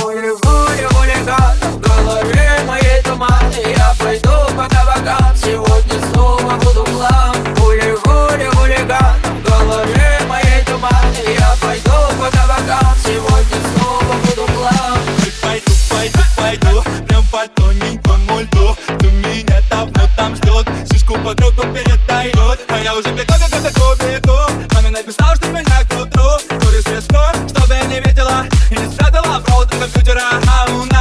Хулиган, в голове моей туман. Я пойду по кабакам, сегодня снова буду глав. Хулиган, в голове моей туман. Я пойду по кабакам, сегодня снова буду глав. Пойду, прям по тоненькому льду. Ты меня давно там ждет, шишку по кругу передает. А я уже бегу. Маме написал, что меня к утру будет смешно, чтобы не видела и не спрятала провод от компьютера.